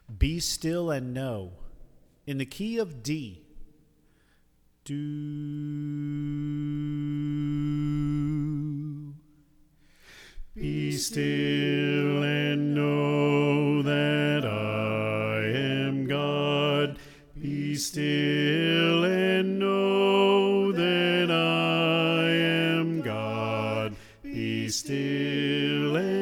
Be still and know. In the key of D. Do. Be still and know that I am God. Be still and know that I am God. Be still and